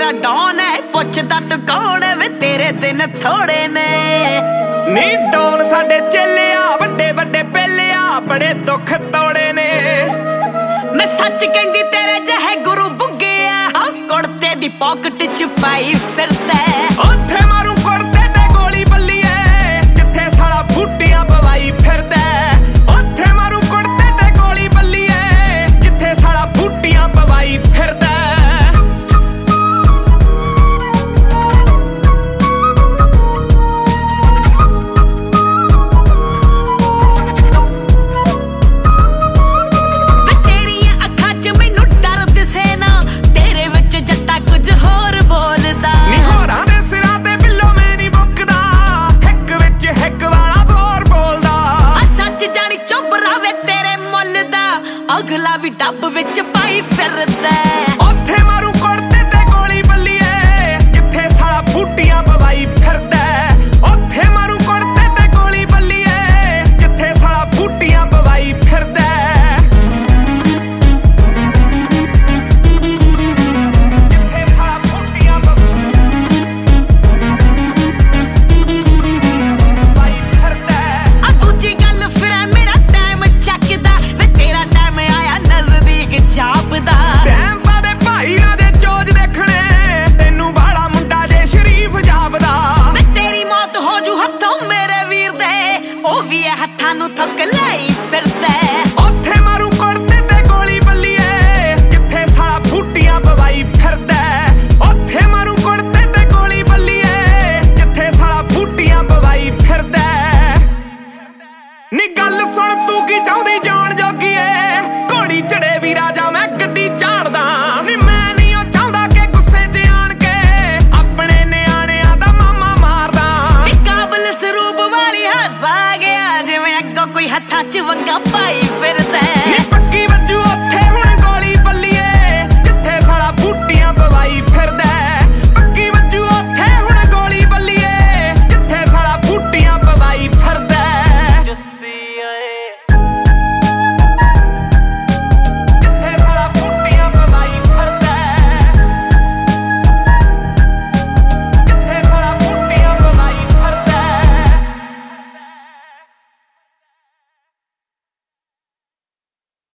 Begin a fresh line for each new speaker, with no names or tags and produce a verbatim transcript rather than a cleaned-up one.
तेरा डॉन है पुछदा तू कौन है वे तेरे दिन थोड़े ने
नी डॉन साडे चेलिया वड्डे वड्डे पेलिया बड़े दुख तोड़े ने
मैं सच कहंदी तेरे जहे गुरु बुग्गे आ कुड़ते दी पॉकेट च पाई फिरदा
ओथे मारू कुड़ते ते गोली बल्लीए जिथे साला बूटियां पवाई फिरदा ओथे मारू कुड़ते ते गोली बल्लीए जिथे साला बूटियां पवाई फिरदा
अगला भी डब विच पाई फिरदा
ओथे मारू कुड़ते ते गोली बल्लीए जिथे साला बूटियां पवाई फिरदा ओथे मारू कुड़ते ते गोली बल्लीए जिथे साला बूटियां पवाई फिरदा जिथे साला बूटियां पवाई फिरदा
आ दूजी गल फिर मेरा टाइम चकदा वे तेरा टाइम आया नजदीक जापदा
टाइम पादे भाई ना दे चोज देखने तेनू बाला मुंडा जे शरीफ जापदा
वे तेरी मौत हो जू हथों मेरे वीर दे ओ भी है हत्थां नू थक लाई फिरदा
ओथे मारू कुड़ते ते गोली बल्लीए जिथे साला बूटियां पवाई फिरदा ओथे मारू कुड़ते ते गोली बल्लीए जिथे साला बूटियां पवाई फिरदा नी गल सुन तू की चाहुंदी जान जोगीए घोड़ी चढ़े भी राजा मैं गड्डी झाड़दा नी मैं नहीं ओ चाहुंदा कि गुस्से च आण के अपने नियाणियां दा मामा मारदा
काबल सरूप वाली हस आ गया जिवें अग्गों कोई हत्थां च वंगा पाई